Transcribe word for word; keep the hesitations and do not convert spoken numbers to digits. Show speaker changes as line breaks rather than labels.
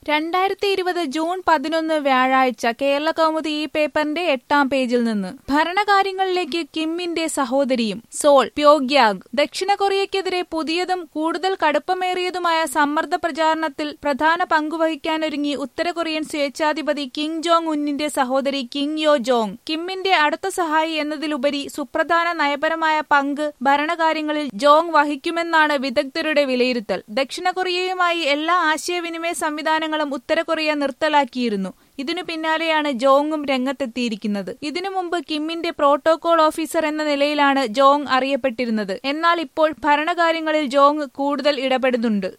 രണ്ടായിരത്തി ഇരുപത് ജൂൺ പതിനൊന്ന് വ്യാഴാഴ്ച കേരളകൗമുദി ഈ പേപ്പറിന്റെ എട്ടാം പേജിൽ നിന്ന് ഭരണകാര്യങ്ങളിലേക്ക് കിമ്മിന്റെ സഹോദരിയും സോൾ പ്യോഗ്യാഗ്. ദക്ഷിണ കൊറിയയ്ക്കെതിരെ പുതിയതും കൂടുതൽ കടുപ്പമേറിയതുമായ സമ്മർദ്ദ പ്രചാരണത്തിൽ പ്രധാന പങ്കുവഹിക്കാനൊരുങ്ങി ഉത്തര കൊറിയൻ സ്വേച്ഛാധിപതി കിം ജോങ് ഉന്നിന്റെ സഹോദരി കിം യോ ജോങ്. കിമ്മിന്റെ അടുത്ത സഹായി എന്നതിലുപരി സുപ്രധാന നയപരമായ പങ്ക് ഭരണകാര്യങ്ങളിൽ ജോങ് വഹിക്കുമെന്നാണ് വിദഗ്ധരുടെ വിലയിരുത്തൽ. ദക്ഷിണ കൊറിയയുമായി എല്ലാ ആശയവിനിമയ സംവിധാനങ്ങളും ഉത്തര കൊറിയ നിർത്തലാക്കിയിരുന്നു. ഇതിനു പിന്നാലെയാണ് ജോങ്ങും രംഗത്തെത്തിയിരിക്കുന്നത്. ഇതിനു മുമ്പ് കിമ്മിന്റെ പ്രോട്ടോകോൾ ഓഫീസർ എന്ന നിലയിലാണ് ജോങ് അറിയപ്പെട്ടിരുന്നത്. എന്നാൽ ഇപ്പോൾ ഭരണകാര്യങ്ങളിൽ ജോങ് കൂടുതൽ ഇടപെടുന്നുണ്ട്.